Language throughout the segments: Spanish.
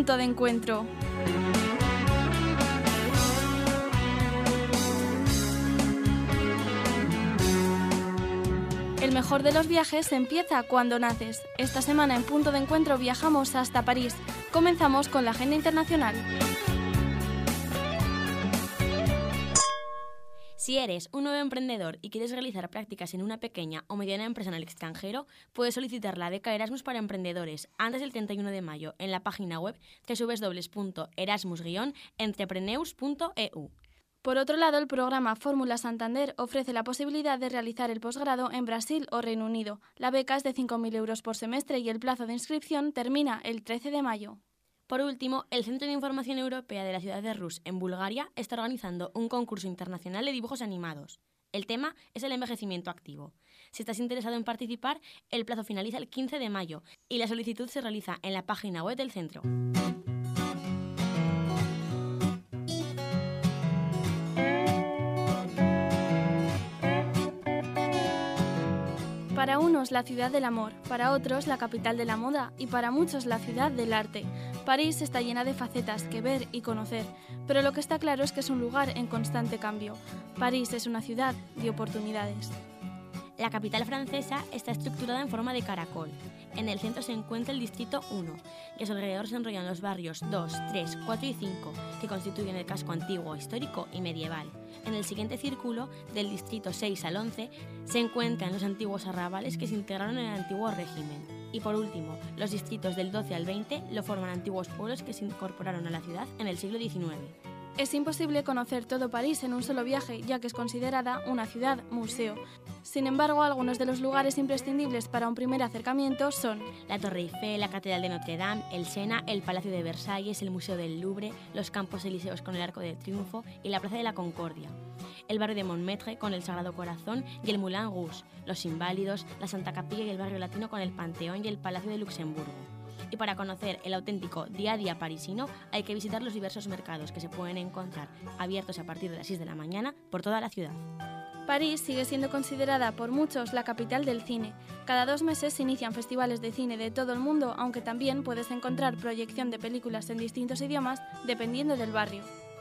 Punto de encuentro. El mejor de los viajes empieza cuando naces. Esta semana en Punto de Encuentro viajamos hasta París. Comenzamos con la agenda internacional. Si eres un nuevo emprendedor y quieres realizar prácticas en una pequeña o mediana empresa en el extranjero, puedes solicitar la beca Erasmus para emprendedores antes del 31 de mayo en la página web www.erasmus-entrepreneurs.eu. Por otro lado, el programa Fórmula Santander ofrece la posibilidad de realizar el posgrado en Brasil o Reino Unido. La beca es de 5.000 euros por semestre y el plazo de inscripción termina el 13 de mayo. Por último, el Centro de Información Europea de la ciudad de Rus, en Bulgaria, está organizando un concurso internacional de dibujos animados. El tema es el envejecimiento activo. Si estás interesado en participar, el plazo finaliza el 15 de mayo y la solicitud se realiza en la página web del centro. Para unos la ciudad del amor, para otros la capital de la moda y para muchos la ciudad del arte. París está llena de facetas que ver y conocer, pero lo que está claro es que es un lugar en constante cambio. París es una ciudad de oportunidades. La capital francesa está estructurada en forma de caracol. En el centro se encuentra el distrito 1, y a su alrededor se enrollan los barrios 2, 3, 4 y 5, que constituyen el casco antiguo, histórico y medieval. En el siguiente círculo, del distrito 6 al 11, se encuentran los antiguos arrabales que se integraron en el antiguo régimen. Y por último, los distritos del 12 al 20 lo forman antiguos pueblos que se incorporaron a la ciudad en el siglo XIX. Es imposible conocer todo París en un solo viaje, ya que es considerada una ciudad-museo. Sin embargo, algunos de los lugares imprescindibles para un primer acercamiento son la Torre Eiffel, la Catedral de Notre Dame, el Sena, el Palacio de Versalles, el Museo del Louvre, los Campos Elíseos con el Arco de Triunfo y la Plaza de la Concordia, el barrio de Montmartre con el Sagrado Corazón y el Moulin Rouge, los Inválidos, la Santa Capilla y el barrio latino con el Panteón y el Palacio de Luxemburgo. Y para conocer el auténtico día a día parisino hay que visitar los diversos mercados que se pueden encontrar abiertos a partir de las 6 de la mañana por toda la ciudad. París sigue siendo considerada por muchos la capital del cine. Cada 2 meses se inician festivales de cine de todo el mundo, aunque también puedes encontrar proyección de películas en distintos idiomas dependiendo del barrio.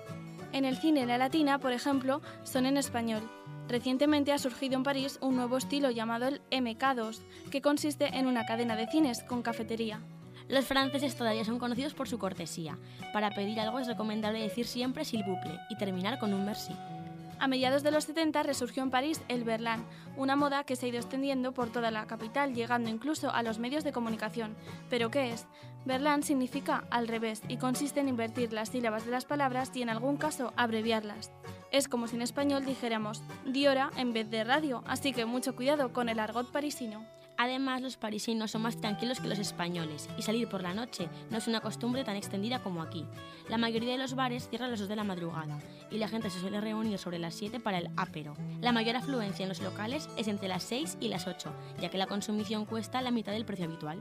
En el cine La Latina, por ejemplo, son en español. Recientemente ha surgido en París un nuevo estilo llamado el MK2, que consiste en una cadena de cines con cafetería. Los franceses todavía son conocidos por su cortesía. Para pedir algo es recomendable decir siempre s'il vous plaît y terminar con un merci. A mediados de los 70 resurgió en París el Verlan, una moda que se ha ido extendiendo por toda la capital, llegando incluso a los medios de comunicación. ¿Pero qué es? Verlan significa al revés y consiste en invertir las sílabas de las palabras y en algún caso abreviarlas. Es como si en español dijéramos diora en vez de radio, así que mucho cuidado con el argot parisino. Además, los parisinos son más tranquilos que los españoles y salir por la noche no es una costumbre tan extendida como aquí. La mayoría de los bares cierran a las 2 de la madrugada y la gente se suele reunir sobre las 7 para el apero. La mayor afluencia en los locales es entre las 6 y las 8, ya que la consumición cuesta la mitad del precio habitual.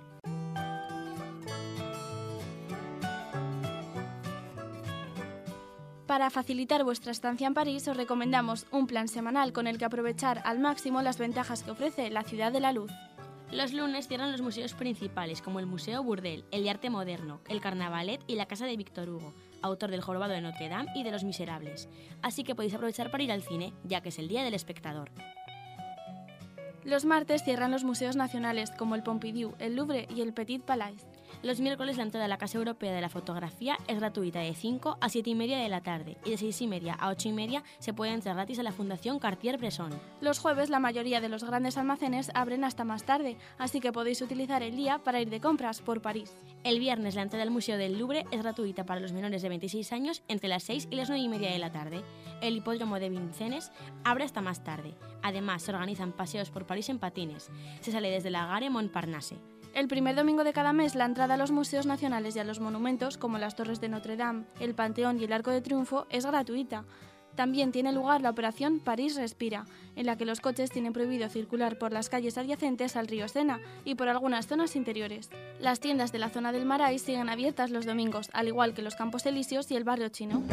Para facilitar vuestra estancia en París os recomendamos un plan semanal con el que aprovechar al máximo las ventajas que ofrece la Ciudad de la Luz. Los lunes cierran los museos principales como el Museo Bourdelle, el de Arte Moderno, el Carnavalet y la Casa de Víctor Hugo, autor del Jorobado de Notre Dame y de Los Miserables. Así que podéis aprovechar para ir al cine, ya que es el Día del Espectador. Los martes cierran los museos nacionales como el Pompidou, el Louvre y el Petit Palais. Los miércoles la entrada a la Casa Europea de la Fotografía es gratuita de 5 a 7 y media de la tarde y de 6 y media a 8 y media se puede entrar gratis a la Fundación Cartier-Bresson. Los jueves la mayoría de los grandes almacenes abren hasta más tarde, así que podéis utilizar el día para ir de compras por París. El viernes la entrada al Museo del Louvre es gratuita para los menores de 26 años entre las 6 y las 9 y media de la tarde. El hipódromo de Vincennes abre hasta más tarde. Además, se organizan paseos por París en patines. Se sale desde la Gare Montparnasse. El primer domingo de cada mes, la entrada a los museos nacionales y a los monumentos, como las Torres de Notre Dame, el Panteón y el Arco de Triunfo, es gratuita. También tiene lugar la operación París Respira, en la que los coches tienen prohibido circular por las calles adyacentes al río Sena y por algunas zonas interiores. Las tiendas de la zona del Marais siguen abiertas los domingos, al igual que los Campos Elíseos y el barrio chino.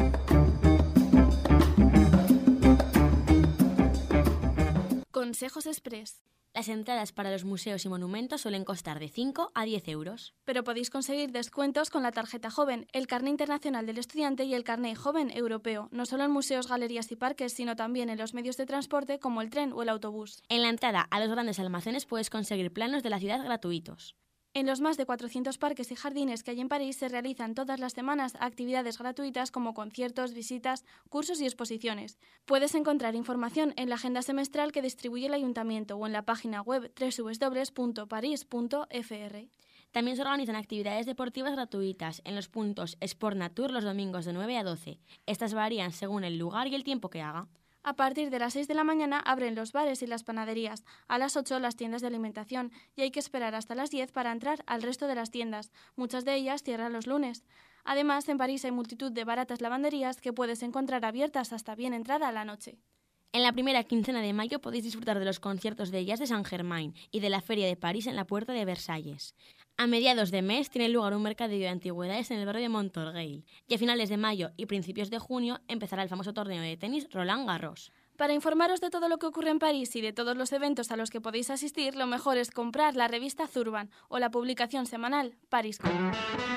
Consejos Express. Las entradas para los museos y monumentos suelen costar de 5 a 10 euros. Pero podéis conseguir descuentos con la tarjeta joven, el carné internacional del estudiante y el carné joven europeo, no solo en museos, galerías y parques, sino también en los medios de transporte como el tren o el autobús. En la entrada a los grandes almacenes puedes conseguir planos de la ciudad gratuitos. En los más de 400 parques y jardines que hay en París se realizan todas las semanas actividades gratuitas como conciertos, visitas, cursos y exposiciones. Puedes encontrar información en la agenda semestral que distribuye el ayuntamiento o en la página web www.paris.fr. También se organizan actividades deportivas gratuitas en los puntos Sport Nature los domingos de 9 a 12. Estas varían según el lugar y el tiempo que haga. A partir de las 6 de la mañana abren los bares y las panaderías, a las 8 las tiendas de alimentación y hay que esperar hasta las 10 para entrar al resto de las tiendas. Muchas de ellas cierran los lunes. Además, en París hay multitud de baratas lavanderías que puedes encontrar abiertas hasta bien entrada la noche. En la primera quincena de mayo podéis disfrutar de los conciertos de jazz de Saint-Germain y de la Feria de París en la Puerta de Versalles. A mediados de mes tiene lugar un mercadillo de antigüedades en el barrio de Montorgueil y a finales de mayo y principios de junio empezará el famoso torneo de tenis Roland Garros. Para informaros de todo lo que ocurre en París y de todos los eventos a los que podéis asistir, lo mejor es comprar la revista Zurban o la publicación semanal Pariscom.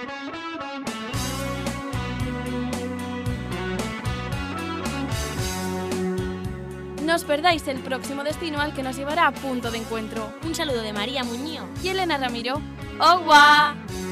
No os perdáis el próximo destino al que nos llevará a Punto de Encuentro. Un saludo de María Muñoz y Elena Ramiro. ¡Au revoir!